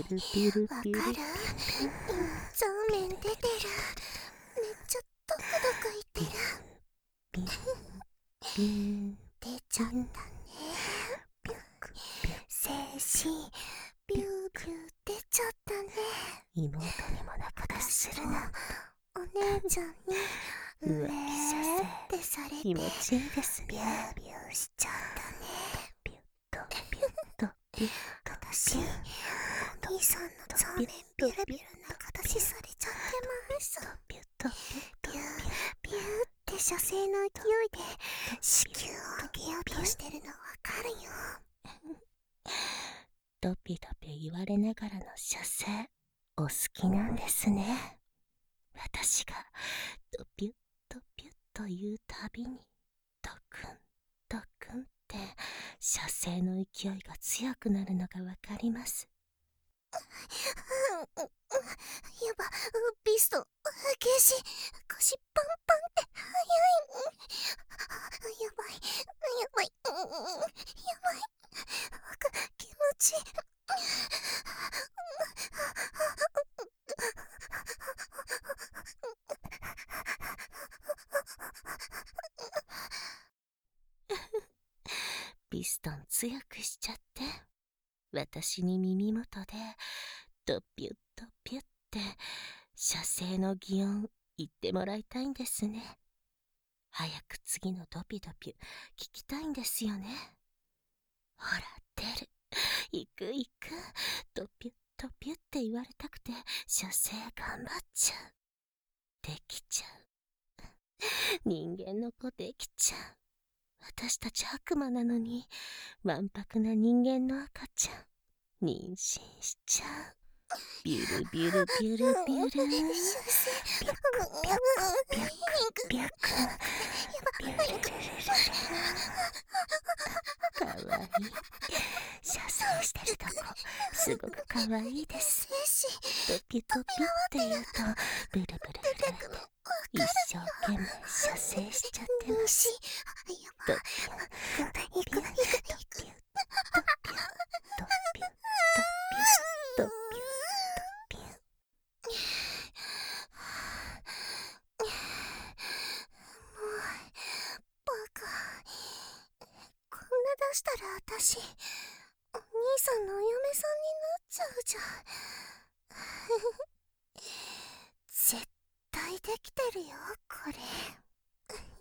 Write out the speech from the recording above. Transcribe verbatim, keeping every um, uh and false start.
ルピルピル。 わかる？ザーメン出てる。めっちゃドクドクいってる。 ピンピン出ちゃったね。精子ビュービュー出ちゃったね。 妹にも泣かするな。 お姉ちゃんにう浮れ気射ーってされて気持ちいいですビュね。 ービューしちゃったね。 ピュッとピュッとピュッと私、お兄さんのザーメンビュルビュルな形されちゃってます。 ピュッとピュッとビュービューって射精の勢いで子宮を開けようとしてるのわかるよ。 ドピドピ言われながらの射精お好きなんですね。私がドピュッドピュッと言うたびにドクンドクンって射精の勢いが強くなるのがわかります。 やば、ビスト、ゲージ、腰パンパンって速い。やばい、やばい、やばい。気持ちいい。 ピストン強くしちゃって、私に耳元でドピュッドピュッって射精の擬音言ってもらいたいんですね。早く次のドピドピ聞きたいんですよね。ほら出る、行く行く、ドピュッドピュッって言われたくて射精頑張っちゃう。できちゃう。人間の子できちゃう。私たち悪魔なのにわんぱくな人間の赤ちゃん妊娠しちゃう。ビュルビュルビュルビュル、ビュクビュクビュクビュクビュルルルルル、かわいい。射精してるとこすごくかわいいです。ドピドピって言うとブルブルブルって一生懸命射精しちゃってます。ドピュッドピュッドピュッドピュッドピュッドピュッドピュッドピュッ。 バカ。こんな出したら私、お兄さんのお嫁さんになっちゃうじゃん。絶対できてるよ、これ。